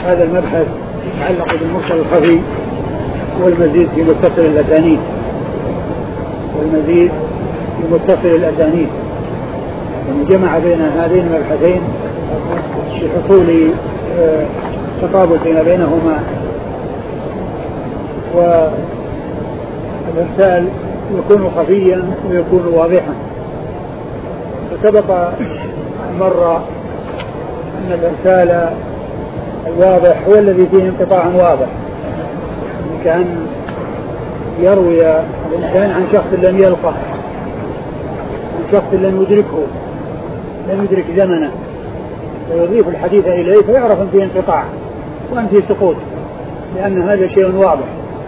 هذا المبحث يتعلق بالمرسل الخفي والمزيد في متصل الأسانيد جمع بين هذين المبحثين لحصول تطابق بينهما. والإرسال يكون خفيا ويكون واضحا. فسبق مرة أن الإرسال الواضح هو الذي فيه انقطاع واضح، كأن يروي الإنسان عن شخص لم يلقه، عن شخص لم يدرك زمنه، ويضيف الحديث إليه فيعرف أن فيه انقطاع وأن فيه سقوط، لأن هذا شيء واضح.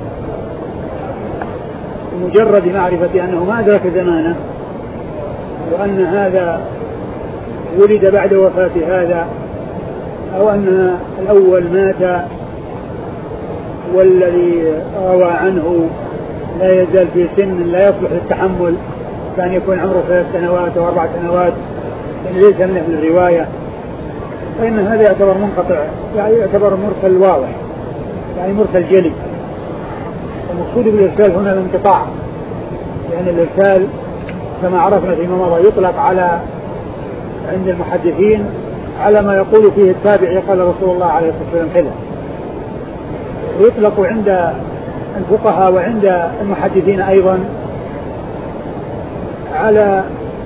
بمجرد معرفة أنه ما أدرك زمانه وأن هذا ولد بعد وفاة هذا، أو أن الأول مات والذي روى عنه لا يزال في سن لا يصلح للتحمل، كان يكون عمره 3 سنوات أو 4 سنوات، يعني ليس من الرواية، فإن هذا يعتبر منقطع، يعني يعتبر مرسل واضح، يعني مرسل جلي. المقصود بالإرسال هنا الانقطاع، يعني الإرسال كما عرفنا فيما مضى يطلق على عند المحدثين على ما يقول فيه التابعي قال رسول الله عليه الصلاة والسلام كذا، ويطلق عند الفقهاء وعند المحدثين أيضا على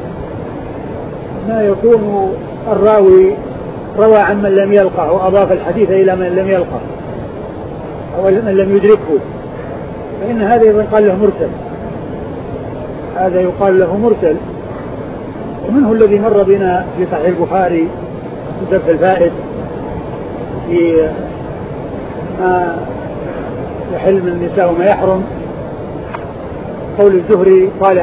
ما يكون الراوي روى عن من لم يلقه وأضاف الحديث إلى من لم يلقه أو من لم يدركه، فإن هذا يقال له مرسل، هذا يقال له مرسل. ومنه الذي مر بنا في صحيح البخاري في درس الفائد في ما يحل من النساء وما يحرم، قول الزهري قال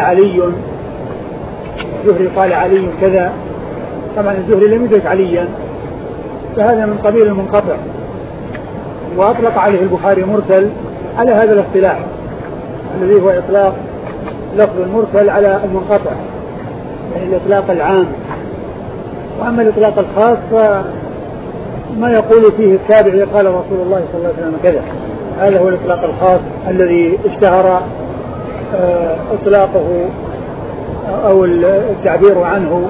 علي كذا. طبعا الزهري لم يدرك عليا، فهذا من قبيل المنقطع، وأطلق عليه البخاري مرسل على هذا الاصطلاح الذي هو إطلاق لفظ المرسل على المنقطع، يعني الإطلاق العام. وأما الإطلاق الخاص فما يقول فيه التابعي قال رسول الله صلى الله عليه وسلم كذا، هذا هو الإطلاق الخاص الذي اشتهر إطلاقه أو التعبير عنه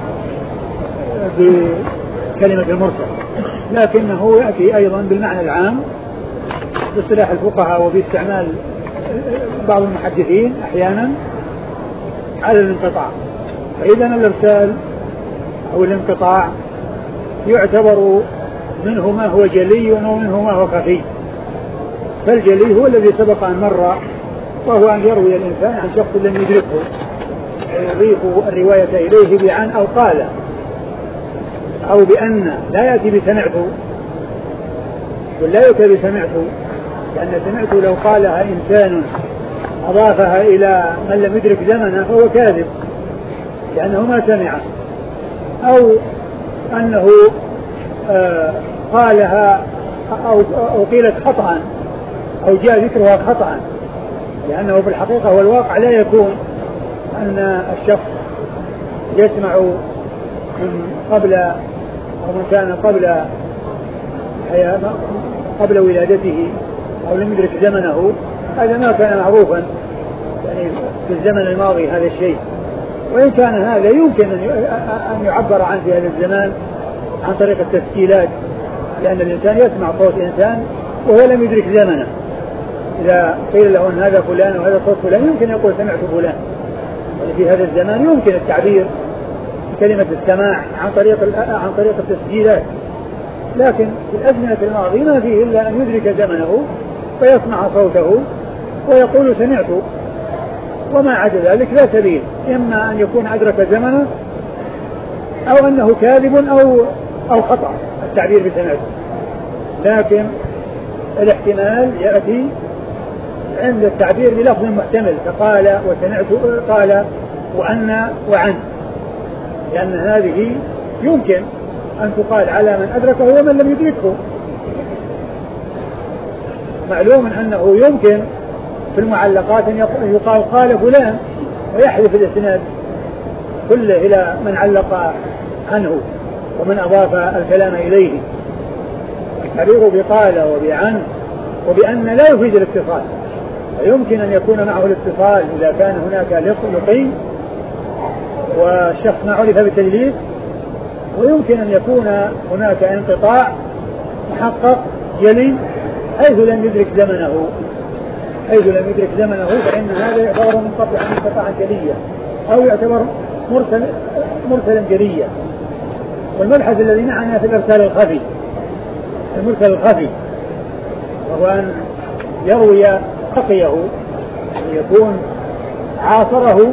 بكلمة المرسل، لكنه يأتي أيضا بالمعنى العام باصطلاح الفقهاء وباستعمال بعض المحدثين أحيانا على الانقطاع. فإذا الإرسال أو الانقطاع يعتبر منه ما هو جلي ومنه ما هو خفي. فالجلي هو الذي سبق أن مر، وهو أن يروي الإنسان عن شخص لم يدركه، يضيف الرواية إليه بعن أو قال أو بأن، لا يأتي بسمعته، ولا يأتي بسمعته، لأن سمعته لو قالها إنسان أضافها إلى من لم يدرك زمنه فهو كاذب لأنه ما سمعه، أو أنه قالها أو قيلت خطأ أو جاء ذكرها خطأ، لأنه في الحقيقة والواقع لا يكون أن الشخص يسمع من قبل أو من كان قبل ولادته أو لم يدرك زمنه، هذا ما كان معروفا يعني في الزمن الماضي هذا الشيء. وإن كان هذا يمكن أن يعبر عنه في هذا الزمان عن طريق التسجيلات، لأن الإنسان يسمع صوت إنسان وهو لم يدرك زمنه، إذا قيل له أن هذا فلان وهذا صوت فلان يمكن يقول سمعت فلان. في هذا الزمان يمكن التعبير بكلمة السماع عن طريق التسجيلات، لكن في الأزمنة الماضية ما فيه إلا أن يدرك زمنه ويسمع صوته ويقول سمعت، وما عدا ذلك لا سبيل، إما أن يكون أدرك زمنه أو أنه كاذب أو خطأ التعبير بسمعته. لكن الاحتمال يأتي عند التعبير بلفظ محتمل، فقال وسمعت، قال وأن وعن، لأن هذه يمكن أن تقال على من أدركه ومن لم يدركه. معلوم أنه يمكن في المعلقات أن يقال قال فلان ويحذف الإسناد كله إلى من علق عنه ومن أضاف الكلام إليه، حرير بقال وبعن وبأن لا يفيد الاتصال، فيمكن أن يكون معه الاتصال إذا كان هناك لقي والشخص ما عرف بالتدليس، ويمكن أن يكون هناك انقطاع محقق جلي حيث لم يدرك زمنه فإن هذا يعتبر منقطعا جليا أو يعتبر مرسلا جليا. والمبحث الذي معنا في الإرسال الخفي، المرسل الخفي وهو أن يروي لقيه، أن يكون عاصره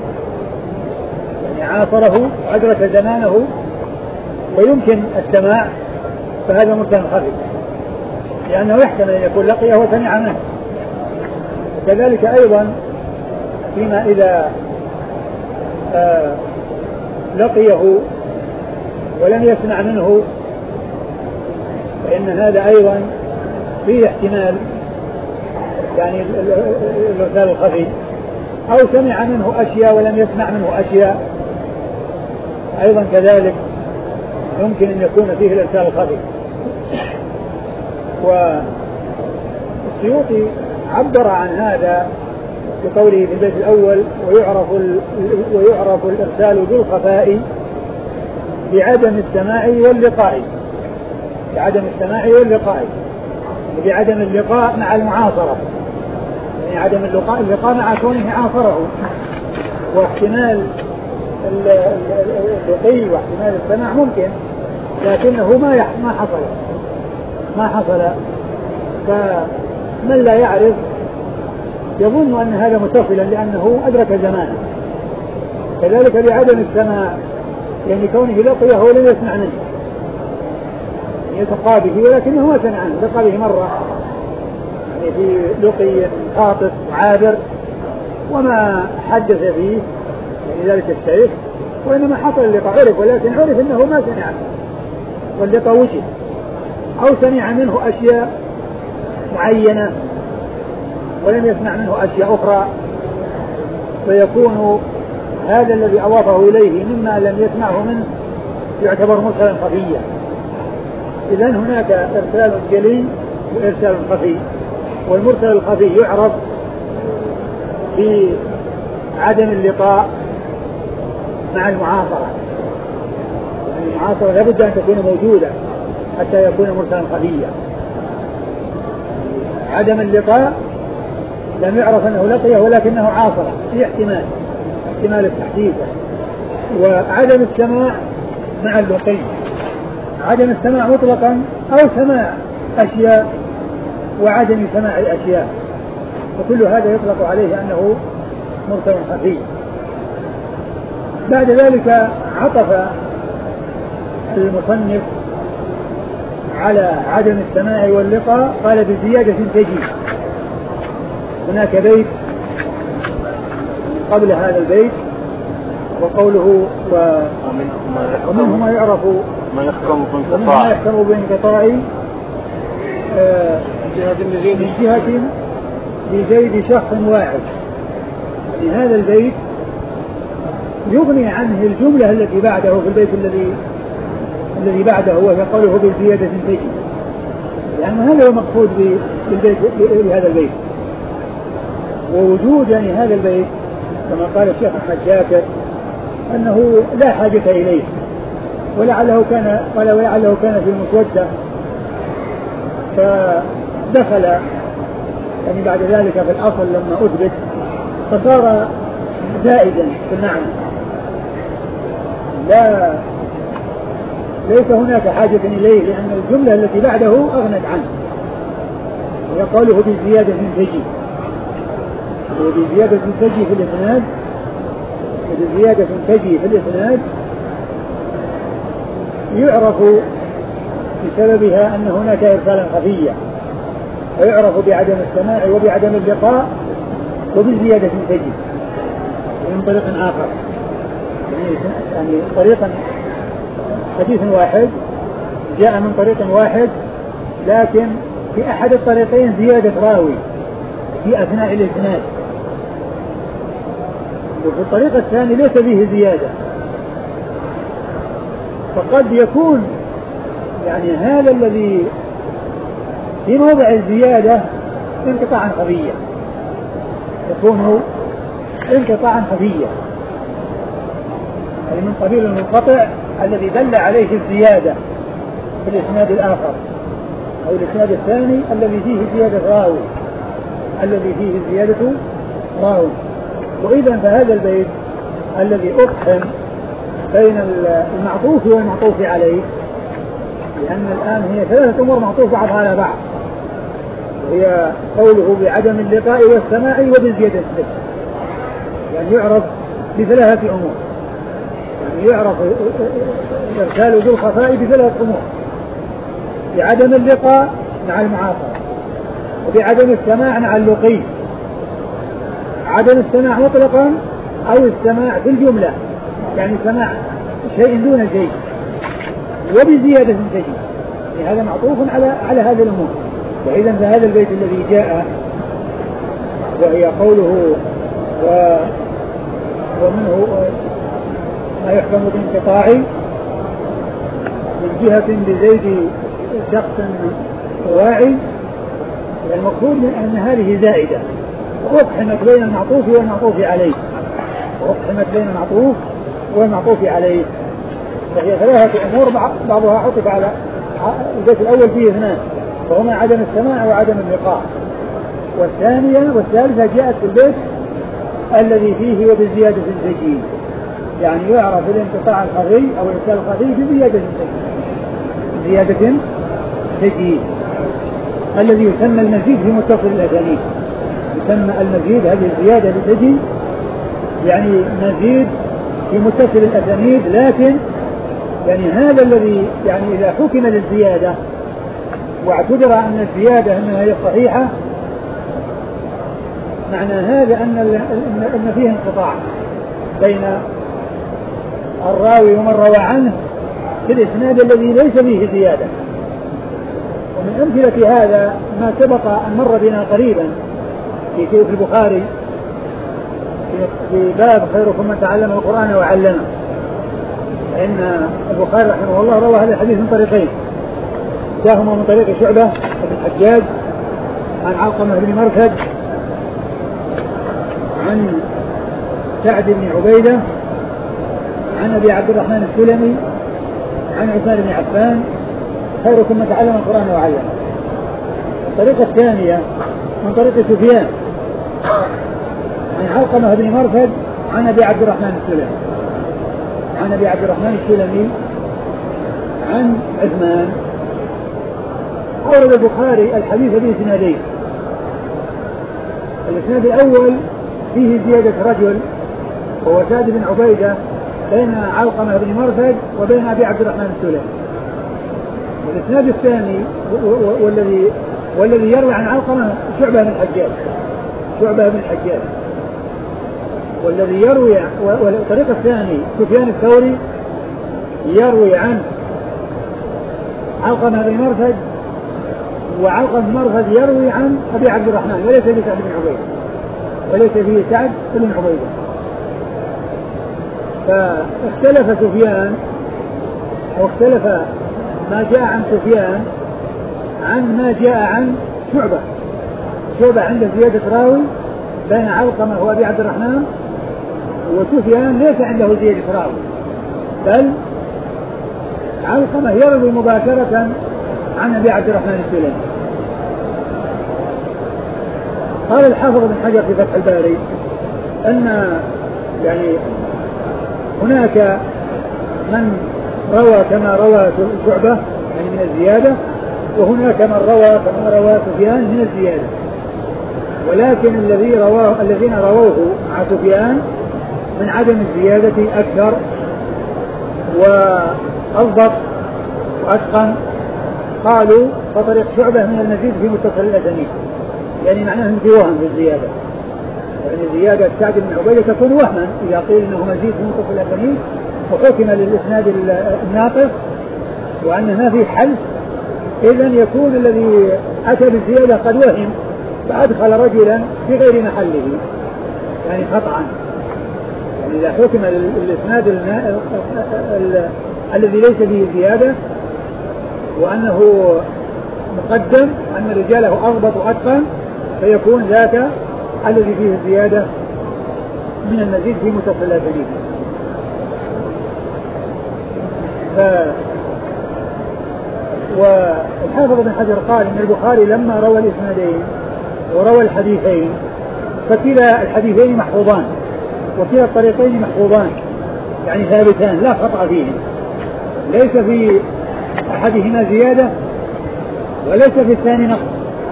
وأدرك زمانه ويمكن السماع، فهذا مرسل خفي لأنه يحتمل أن يكون لقيه وسمع منه. وكذلك أيضا فيما إذا لقيه ولم يسمع منه، فإن هذا أيضا فيه احتمال يعني الإرسال الخفي، أو سمع منه أشياء ولم يسمع منه أشياء، أيضا كذلك يمكن أن يكون فيه الإرسال الخفي. والسيوطي عبر عن هذا بقوله في البيت الأول: ويعرف الإرسال بالخفاء بعدم السماع واللقاء، بعدم اللقاء مع المعاصرة، يعني عدم اللقاء مع كونه عاصره، واحتمال اللقي واحتمال السماع ممكن، لكنه ما حصل. فمن لا يعرف يظن أن هذا متصلا لأنه أدرك زمانه. كذلك بعدم السماع، يعني كونه لقيه ولم يسمع منه، يلتقى به ولكنه ما سمع عنه، التقى به مرة يعني في لقي خاطف عابر وما حدث فيه يعني ذلك الشيخ، وإنما حصل اللقاء عرف، ولكن عرف أنه ما سمع عنه واللقاء وجد، أو سمع منه أشياء معينة ولم يسمع منه أشياء أخرى، فيكون هذا الذي أضافه إليه مما لم يسمعه منه يعتبر مرسلا خفيا. إذن هناك إرسال جلي وإرسال خفي، والمرسل الخفي يعرف بعدم اللقاء مع المعاصرة، يعني المعاصرة لابد أن تكون موجودة حتى يكون مرسلا خفيا. عدم اللقاء لم يعرف أنه لقيه ولكنه عاصره، في احتمال التحديث. وعدم السماع مع اللقي، عدم السماع مطلقا أو سماع أشياء وعدم سماع الأشياء، وكل هذا يطلق عليه أنه مرسل خفي. بعد ذلك عطف المصنف على عدم السماع واللقاء، قال بزيادة تجي. هناك بيت قبل هذا البيت وقوله ومنهم ما يعرف ما يحكم بانقطاع من جهة بزيد شخص واحد. يعني هذا البيت يغني عنه الجملة التي بعده في البيت الذي بعده، وهي قوله بالزيادة تجي، لأن يعني هذا هو المقصود بهذا البيت. ووجود يعني هذا البيت كما قال الشيخ أحمد شاكر أنه لا حاجة إليه، ولعله كان في المسودة فدخل يعني بعد ذلك في الأصل لما أثبت فصار زائدا في المعنى، ليس هناك حاجة إليه، لأن الجملة التي بعده أغنت عنه. وقوله بالزيادة تجي، وبزيادة تجي في الإسناد، وبزيادة تجي في الإسناد يعرف بسببها أن هناك إرسالا خفيا، ويعرف بعدم السماع وبعدم اللقاء وبزيادة تجي من طريق آخر، يعني طريقا حديث واحد جاء من طريق واحد، لكن في أحد الطريقين زيادة راوي في أثناء الإسناد، وفي الطريق الثاني ليس فيه زيادة. فقد يكون يعني هذا الذي في موضع الزيادة انقطاعا خفيا، يكون انقطاعا خفيا، يعني من قبيل المنقطع الذي دل عليه الزيادة في الإسناد الآخر أو الإسناد الثاني الذي فيه زيادة راوي. وإذا فهذا البيت الذي أقحم بين المعطوف والمعطوف عليه، لأن الآن هي ثلاثة أمور معطوفة على بعض، وهي قوله بعدم اللقاء والسماع وبالزيادة السبب، يعني يعرف بثلاثة أمور، يعني يعرف إرسال ذو الخفاء بثلاثة أمور: بعدم اللقاء مع المعاصرة، وبعدم السماع مع اللقي، عدم السماع مطلقا أو السماع في الجملة، يعني سماع شيء دون شيء، وبزيادة شيء، يعني هذا معطوف على هذه الأمور. وإذا فهذا البيت الذي جاء وهي قوله ومنه ما يحكم بانقطاع من جهة بزيد شخص واعي، المقصود من أن هذه زائدة وأقحمت بين المعطوف والمعطوف عليه، وهي ثلاثة أمور بعضها عطف على البيت الأول فيه اثنان، وهما عدم السماع وعدم اللقاء، والثالثة جاءت في البيت الذي فيه وبزيادة الزجيج، يعني يعرف الانقطاع الخفي أو الإرسال الخفي بزيادة زجيج الذي يسمى المزيد في متصل الأسانيد، يسمى المزيد هذه الزيادة بالزجيج، يعني مزيد في متصل الأسانيد. لكن يعني هذا الذي يعني إذا حكم للزيادة واعتبر أن الزيادة أنها هي الصحيحة، معنى هذا أن فيه انقطاع بين الراوي ومن روى عنه في الإسناد الذي ليس فيه زيادة. ومن أمثلة هذا ما سبق أن مر بنا قريبا في البخاري في باب خيركم من تعلم القرآن وعلمه، فإن البخاري رحمه الله روى هذا الحديث من طريقين، جاءهما من طريق شعبة بن الحجاج عن علقمة بن مرثد عن سعد بن عبيدة عن أبي عبد الرحمن السلمي عن عثمان بن عفان خيركم من تعلم القرآن وعلمه. الطريقة الثانية من طريق سفيان عن علقمة بن مرثد عن أبي عبد الرحمن السلمي عن عثمان. أورد البخاري الحديث بإسنادين، الإسناد الأول فيه زيادة رجل وهو سعد بن عبيدة بين علقمة بن مرثد وبين أبي عبد الرحمن السلمي. والإسناد الثاني والذي يروي عن علقمة شعبة بن الحجاج، والذي يروي والطريق الثاني سفيان الثوري يروي عن علقمة بن مرثد، وعلقمة بن مرثد يروي عن أبي عبد الرحمن وليس فيه سعد بن عبيدة. فاختلف سفيان أو اختلف ما جاء عن سفيان عن ما جاء عن شعبة عنده زيادة راوي بين علقمة وأبي عبد الرحمن، وسفيان ليس عنده زيادة راوي، بل علقمة يروي مباشرة عن أبي عبد الرحمن السلمي. قال الحافظ بن حجر في فتح الباري أن يعني هناك من روى كما روى شعبة يعني من الزيادة، وهناك من روى كما روى سفيان من الزيادة، ولكن الذين رووه مع سفيان من عدم الزيادة أكثر وأضبط وأتقن. قالوا فطريق شعبة من المزيد في متصل الأسانيد، يعني معناه في وهم في الزيادة، يعني زيادة سعد بن عبيدة تكون وهما إذا قيل إنه مزيد في متصل الأسانيد وحكم للإسناد الناقص وأن ما فيه حل، إذن يكون الذي أتى بالزيادة قد وهم فأدخل رجلا في غير محله يعني خطأ. يعني إذا حكم الإسناد الذي ليس به زيادة وأنه مقدم أن رجاله أضبط وأتقن فيكون ذاك الذي فيه الزيادة من المزيد في متصل الأسانيد. والحافظ بن حجر قال إن البخاري لما روى الإسنادين وروى الحديثين فكلا الحديثين محفوظان وكلا الطريقين محفوظان يعني ثابتان لا خطأ فيهم، ليس في أحدهما زيادة وليس في الثاني نقص.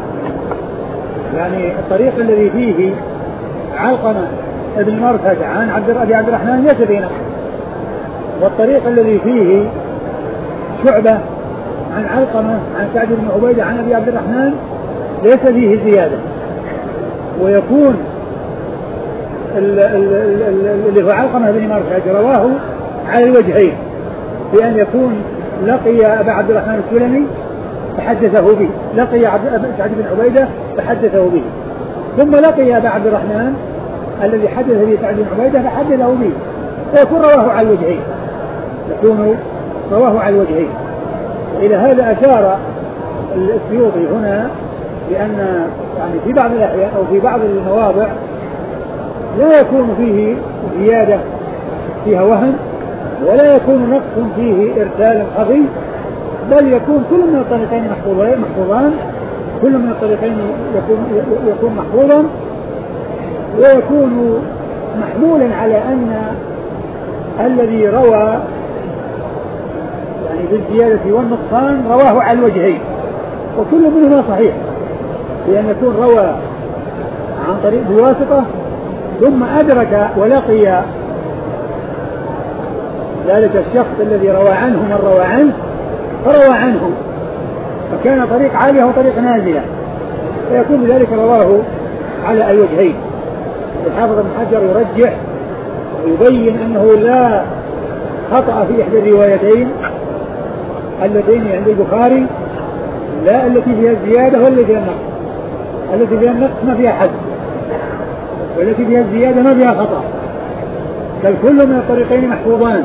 يعني الطريق الذي فيه علقمة ابن مرثد عن أبي عبد الرحمن ليس فيه نقص، والطريق الذي فيه شعبة عن علقمة عن سعد بن عبيدة عن أبي عبد الرحمن ليس فيه زيادة. ويكون اللي هو علقمة بن مرثد رواه على الوجهين، بأن يكون لقي أبا عبد الرحمن السلمي فحدثه به، لقي سعد بن عبيدة فحدثه به، ثم لقي أبا عبد الرحمن الذي حدث به سعد بن عبيدة فحدثه به، فيكون رواه على الوجهين، يكون رواه على الوجهين. إلى هذا أشار السيوطي هنا بأن يعني في بعض الأحيان أو في بعض المواضع لا يكون فيه زيادة فيها وهم ولا يكون نقص فيه إرسال خفي، بل يكون كل من الطريقين محفوظان، كل من الطريقين يكون محفوظا ويكون محمولا على أن الذي روى يعني بالزيادة والنقصان رواه على الوجهين، وكل منهما صحيح، لأن يكون روى عن طريق بواسطة ثم أدرك ولقي ذلك الشخص الذي روى عنه من روى عنه فروى عنه، فكان طريق عالية وطريق نازلة، فيكون ذلك رواه على الوجهين. الحافظ بن حجر يرجح ويبين أنه لا خطأ في إحدى الروايتين اللتين عند البخاري، لا التي فيها الزيادة والتي فيها النقص. التي فيها النقص ما فيها حد، والتي فيها الزيادة ما فيها خطأ، بل كل من الطريقين محفوظان،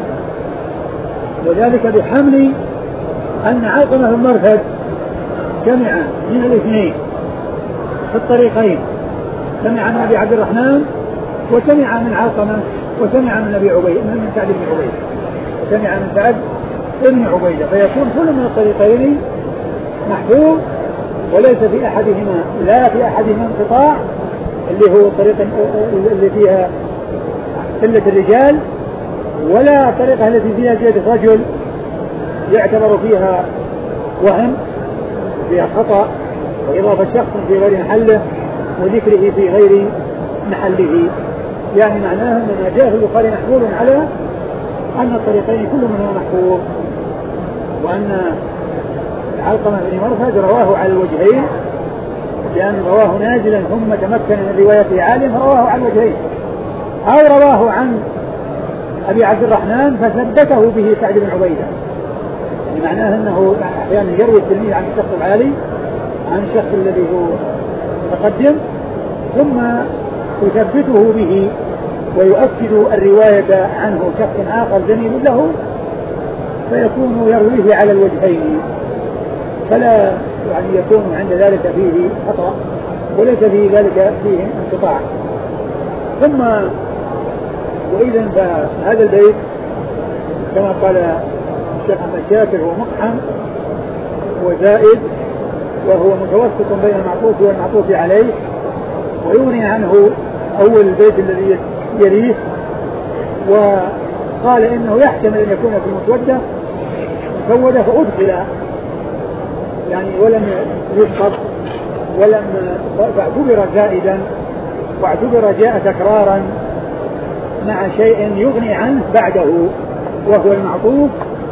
وذلك بحمل أن علقمة بن مرثد سمع من الاثنين في الطريقين، سمع من أبي عبد الرحمن وسمع من علقمة وسمع من أبي عبيدة من سعد بن عبيدة وسمع من سعد بن عبيدة، فيكون كل من الطريقين محفوظ وليس في أحدهما لا في أحدهما انقطاع اللي هو الطريقة اللي فيها قلة الرجال، ولا الطريقة التي فيها زيادة رجل يعتبر فيها وهم فيها خطأ وإضافة شخص في غير محله وذكره في غير محله. يعني معناه أن ما جاء في البخاري محمول على أن الطريقين كل منهما محفوظ، وأن علقمة بن مرثد رواه على الوجهين لأن رواه نازلا ثم تمكن من روايته عالم فرواه على الوجهين، أو رواه عن أبي عبد الرحمن فثبته به سعد بن عبيدة، يعني معناه أنه أحيانا يروي التلميذ عن الشخص العالي عن الشخص الذي هو متقدم ثم يثبته به ويؤكد الرواية عنه شخص آخر زميل له فيكون يرويه على الوجهين، فلا يعني يكون عند ذلك فيه خطأ وليس في ذلك فيه انقطاع. ثم وإذا فهذا البيت كما قال الشيخ أحمد شاكر هو مقحم وزائد وهو متوسط بين المعطوف والمعطوف عليه، ويغني عنه أول البيت الذي يليه، وقال إنه يحتمل أن يكون في مسودة مسودة فأدخل يعني ولم يسقط ولم فاعتبر زائدا واعتبر جاء تكرارا مع شيء يغني عنه بعده وهو المعطوف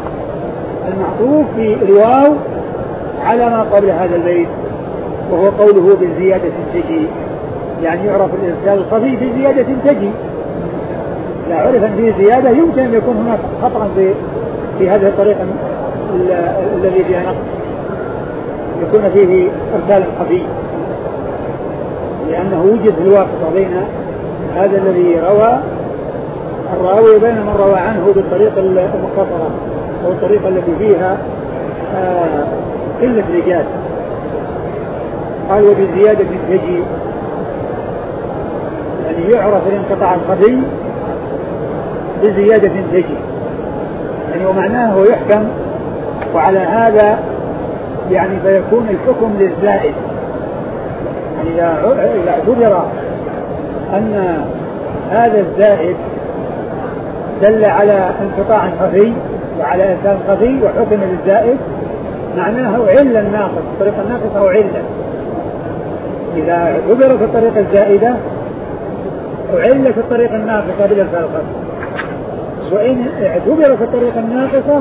في الواو على ما قبل هذا البيت، وهو قوله بالزيادة تجي، يعني يعرف الإرسال الخفي بزيادة تجي، لا عرف أن فيه زيادة يمكن أن يكون هناك خطأ في هذه الطريقة الذي فيها نقص يكون فيه إرسال خفي، لأنه وجد الواسطة بين هذا الذي روى الراوي بين من روى عنه بالطريقة المختصرة أو الطريقة التي فيها قلة رجال، قال وبزيادة تجي، يعني يعرف الانقطاع الخفي بزيادة تجي، يعني ومعناه يحكم، وعلى هذا يعني فيكون الحكم للزائد. يعني إذا اعتبر أن هذا الزائد دل على انقطاع خفي وعلى إنسان خفي وحكم للزائد، معناه علة الناقص، الطريقة الناقصة أو علة. إذا اعتبرت الطريقة الزائدة أعلت الطريقة الناقصة بالإرسال الخفي، وإن اعتبرت الطريقة الناقصة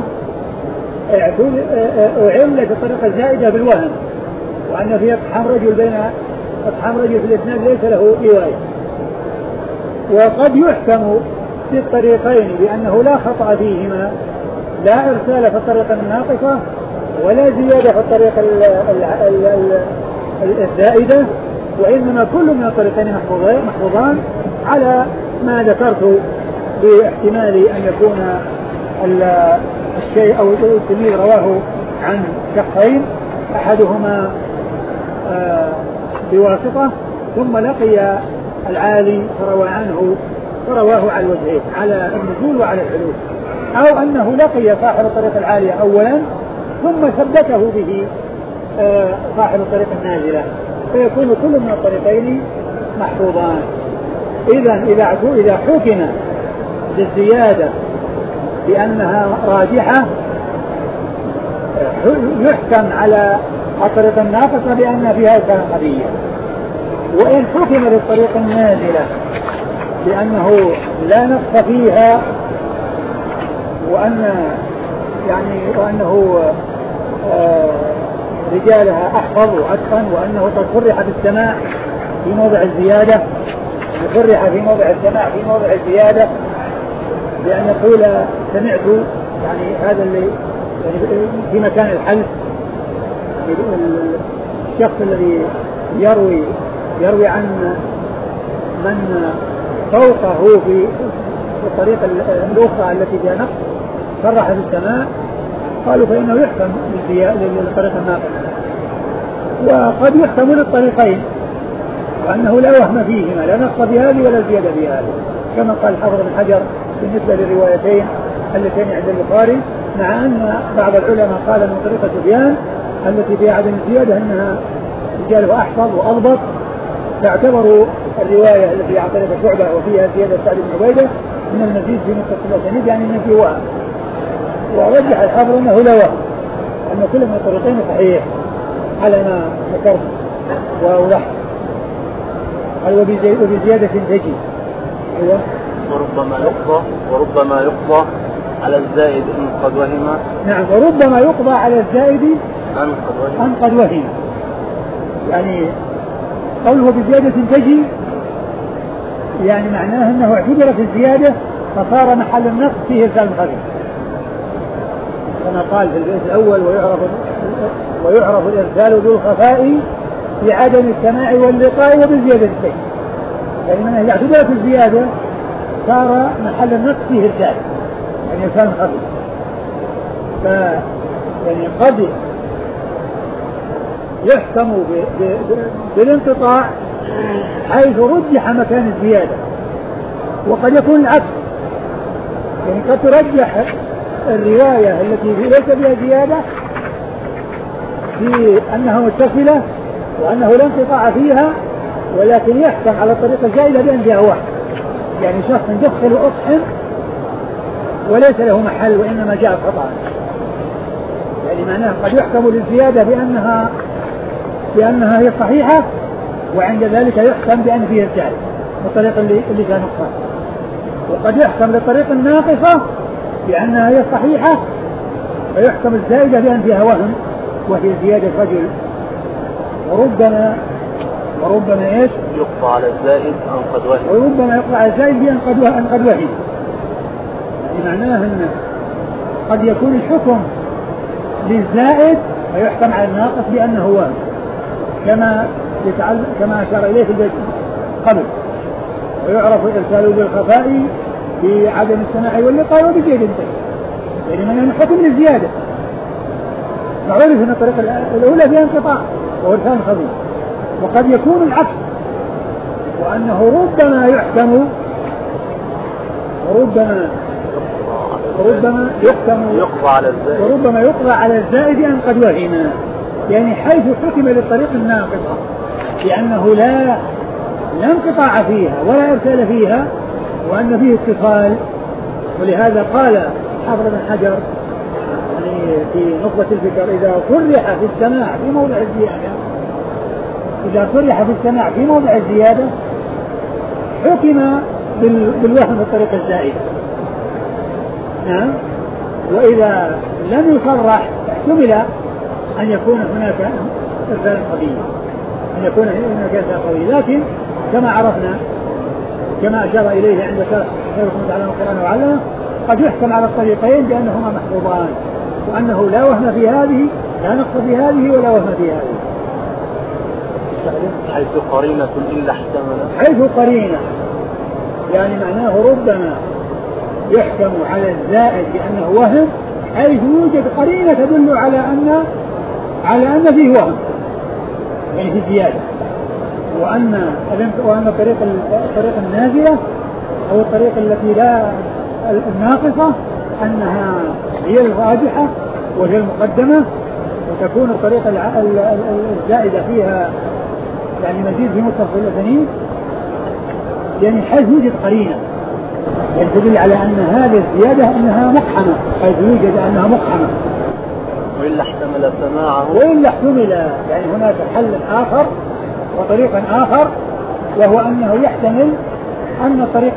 أعلت الطريقة الزائدة بالوهم، وأن في اقحام رجل في الإسناد ليس له رواية. وقد يحكم في الطريقين بأنه لا خطأ فيهما، لا إرسال في الطريقة الناقصة ولا زيادة في الطريقة الزائدة، وإنما كل من الطريقين محفوظان على ما ذكرت، باحتمال أن يكون الشيء أو التلميذ رواه عن شخصين، أحدهما بواسطة ثم لقي العالي فروى عنه فرواه على الوجهين، على النزول وعلى العلو، أو أنه لقي صاحب الطريق العالية أولا ثم ثبته به صاحب الطريق النازلة، فيكون كل من الطريقين محفوظان. إذا حكم بالزيادة بأنها راجحة يحكم على الطريق الناقصة بأن فيها كان خفيا، وإن حكم للطريق النازلة بأنه لا نقص فيها وأنه رجالها أحفظ وأتقن، وأنه قد صرح بالسماع في موضع الزيادة، صرح في موضع السماع في موضع الزيادة، بأن يقول سمعت، يعني هذا اللي يعني في مكان الحلف، الشخص الذي يروي عن من فوقه في الطريقة الأخرى التي فيها نقص صرح بالسماع، قالوا فإنه يحكم للطريقة الناقصة. وقد يحكم للطريقين وأنه لا وهم فيهما، لا نقص في هذه ولا زيادة في هذه، كما قال الحافظ بن حجر بالنسبة للروايتين اللتين عند البخاري، مع أن بعض العلماء قال من طريقة سفيان التي فيها عدم الزيادة أنها رجاله أحفظ وأضبط، فاعتبروا الرواية التي عن طريق شعبة وفيها زيادة سعد بن عبيدة من المزيد في نقطة الأسانيد، يعني أنه في وهم. ورجح الحافظ أنه لا وهم، أن كل من الطريقين صحيح على ما ذكرت وأوضحت. قال وبزيادة تجي. أيوة. وربما يقضى على الزائد إن قد وهم. نعم، وربما يقضى على الزائد أن قد وهم. يعني قوله بزيادة تجي يعني معناه أنه اعتبر في الزيادة فصار محل النقص فيه إرسال خفي، كما قال في البيت الأول ويعرف الإرسال ذو الخفاء بعدم السماع واللقاء وبزيادة الشيء، يعني من اعتبر في الزيادة صار محل النقص فيه إرسال، يعني إرسال خفي. يعني قد يحكم بالانقطاع حيث رجح مكان الزيادة، وقد يكون العكس، يعني قد ترجح الرواية التي ليس فيها زيادة في أنها متصلة وأنه لا انقطاع فيها، ولكن يحكم على الطريقة الزائدة بأن فيها واحد، يعني شخص يدخل أطحن وليس له محل وإنما جاء خطأ، يعني معناه قد يحكم للزيادة بأنها هي صحيحة، وعند ذلك يحكم بأن فيها الزائد الطريقة اللي فيها نقصان، وقد يحكم للطريقة الناقصة بأنها هي صحيحة ويحكم الزائدة بأن فيها وهم وهي زيادة رجل. وربما ايش؟ يقطع على الزائد أن قد وهم. وربما يقطع على الزائد بأن قد وهم، يعني معناه أن قد يكون الحكم للزائد ويحكم على الناقص بأنه وهم، كما أشار إليه في البيت قبل، ويعرف الإرسال بالخفاء بعدم السماع واللقاء وبزيادة الشيء، يعني من الحكم للزيادة. معروف أن الطريقة الأولى فيها انقطاع وهو إرسال خفي، وقد يكون العكس، وأنه ربما يحكم وربما يقضى على الزائد، وربما يقضى على الزائد أن قد وهم، يعني حيث حكم للطريق الناقصة لأنه لا انقطاع فيها ولا إرسال فيها وأن فيه اتصال. ولهذا قال حافظ بن حجر يعني في نخبة الفكر إذا صرح في السماع في موضع الزيادة، إذا صرح في السماع في موضع الزيادة حكم بالوهم في الطريق الزائد. نعم. وإذا لم يصرح احتمل أن يكون هناك إرسال قوي، أن يكون هناك إرسال قوي، لكن كما عرفنا كما أشار إليه عند شرح خيركم تعالى القرآن وعلمه قد يحكم على الطريقين بأنهما محفوظان، وأنه لا وهم في هذه لا نقص في هذه ولا وهم في هذه. حيث قرينة إلا احتمل، حيث قرينة يعني معناه ربما يحكم على الزائد بأنه وهم حيث يوجد قرينة تدل على أن فيه وهم يعني في الزيادة، وأن الطريق النازلة أو الطريق التي لا الناقصة أنها هي الراجحة وهي المقدمة، وتكون الطريق الزائدة فيها يعني مزيد في متصل الأسانيد، يعني حيث يوجد قرينة يعني تدل على أن هذه الزيادة أنها مقحمة، حيث يوجد أنها مقحمة. وإلا احتمل سماعه، وإلا احتمل يعني هناك حل آخر وطريق آخر، وهو أنه يحتمل أن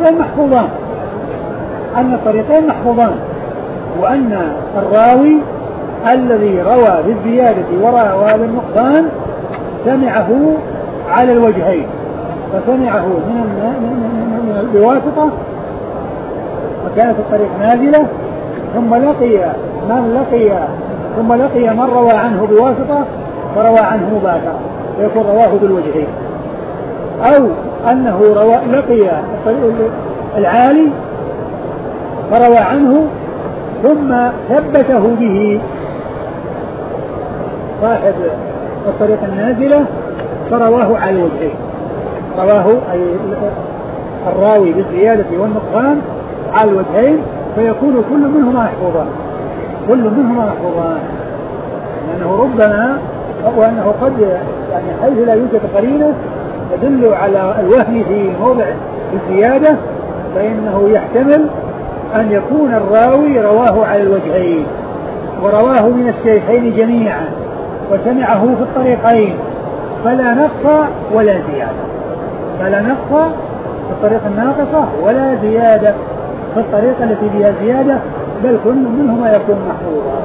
الطريقين محفوظان، وأن الراوي الذي روى بالزيادة وروى بالنقصان سمعه على الوجهين، فسمعه بواسطة وكانت الطريق نازلة، ثم لقي من روى عنه بواسطة فروى عنه مباشرة فيكون رواه بالوجهين، أو أنه لقي العالي فروى عنه ثم ثبته به صاحب الطريق النازلة فرواه على الوجهين، رواه أي الراوي بالزيادة والنقصان على الوجهين، فيكون كل منهما محفوظان لأنه ربما وأنه قد يعني حيث لا يوجد قرينة تدل على الوهم في موضع الزيادة، فإنه يحتمل أن يكون الراوي رواه على الوجهين ورواه من الشيخين جميعا وسمعه في الطريقين، فلا نقص ولا زيادة، في الطريق الناقصة ولا زيادة في الطريقة التي فيها زيادة، بل كل منهما يكون محفوظا.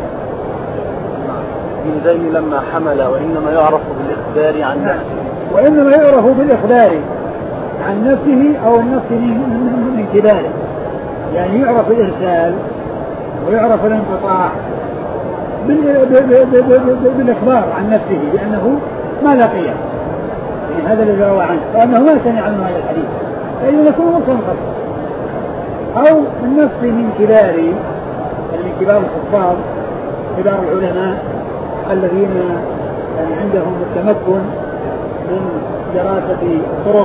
من ذين لما حمل، وإنما يعرف بالإخبار عن نفسه، وإنما يعرف بالإخبار عن نفسه أو النفس من كباره، يعني يعرف الإرسال ويعرف الانقطاع بالإخبار عن نفسه بأنه ما لقيه، يعني هذا الذي روى عنه وأنه ما سمع عنه هذا الحديث، فإنه يكون مرسل، أو النفس من كبار الحفاظ كبار العلماء الذين يعني عندهم التمكن من دراسة الطرق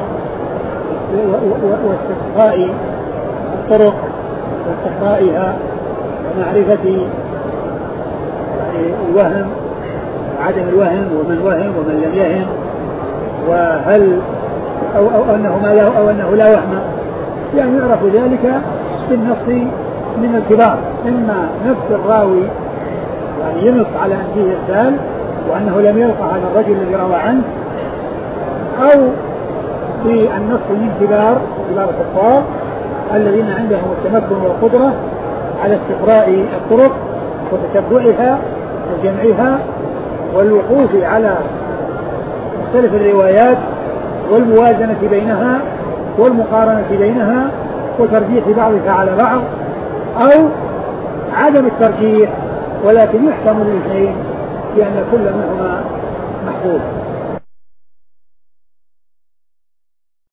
واستقصاء الطرق واستقصائها ومعرفة يعني الوهم وعدم الوهم ومن وهم ومن لم يهم، وهل أو أنه لا وهم، يعني يعرف ذلك بالنص من الكبار، إما نفس الراوي يعني ينص على أن فيه إرسال وأنه لم يلقى هذا الرجل الذي روى عنه، أو بالنص من كبار الحفاظ الذين عندهم التمكن والقدرة على استقراء الطرق وتتبعها وجمعها والوقوف على مختلف الروايات والموازنة بينها والمقارنة بينها وترجيح بعضها على بعض، أو عدم الترجيح ولكن يحكم الاثنين بأن كل منهما محفوظ.